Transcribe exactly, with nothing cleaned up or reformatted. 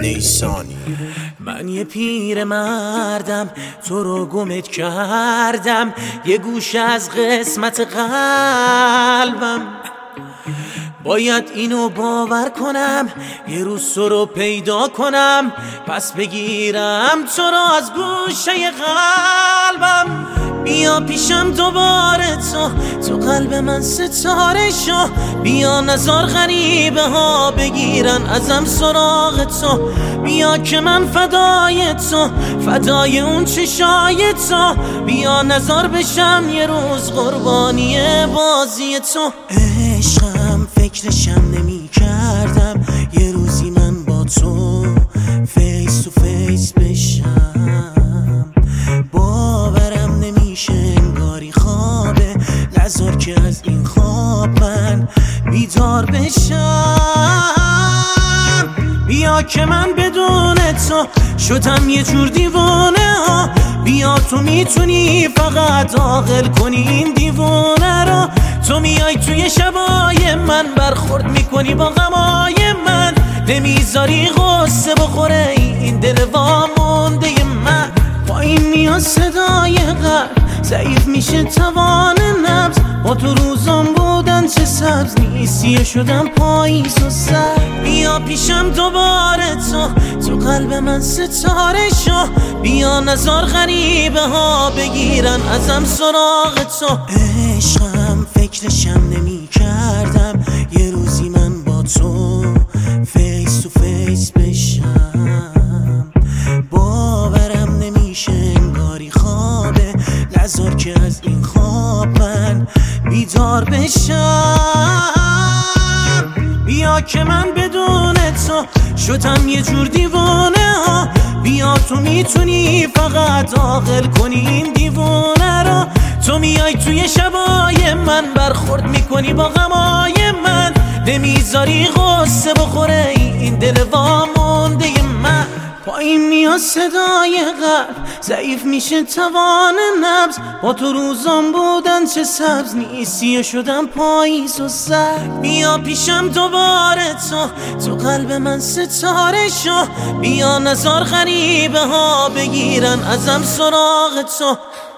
نیسانی. من یه پیر مردم تو رو گمت کردم، یه گوشه از قسمت قلبم. باید اینو باور کنم یه روز تو رو پیدا کنم، پس بگیرم تو رو از گوشه قلبم. بیا پیشم دوباره تو تو قلب من ستاره شو، بیا نزار غریبه ها بگیرن ازم سراغ تو. بیا که من فدای تو، فدای اون چشای تو، بیا نزار بشم یه روز قربانی بازی تو. عشقم فکرشم نمی کردم یه روزی من با تو فیس تو فیس بشم، باورم نمیشه انگاری خوابه، نذار که از این خواب من بیدار بشم. بیا که من بدون تو شدم یه جور دیوانه ها، بیا تو میتونی فقط عاقل کنی این دیوانه رو. تو میای توی شبای من برخورد میکنی با غمای من، نمیذاری غصه بخوره این دل وامونده من. با این میاد صدای قلب ضعیف میشه توان نبض، با تو روزام بودن چه سبز نیستی شدم پاییز و سر. بیا پیشم دوباره تو تو قلب من ستاره شو، بیا نزار غریبه ها بگیرن ازم سراغ تو. عشقم فکرشم نمی کردم یه روزی من با تو فیس تو فیس بشم، باورم نمیشه انگاری خوابه، نذار که از این خواب من بیدار بشم. بیا که من بدون تو شدم یه جور دیوانه ها، بیا تو میتونی فقط عاقل کنی این دیوانه رو. تو میای توی شبای من برخورد میکنی با غمای من، نمیذاری غصه بخوره این دل وامونده من. پایین میاد صدای قلب ضعیف میشه توان نبض، با تو روزام بودن چه سبز نیستی شدم پاییز و سرد. بیا پیشم دوباره تو تو قلب من ستاره شو، بیا نزار غریبه ها بگیرن ازم سراغ تو.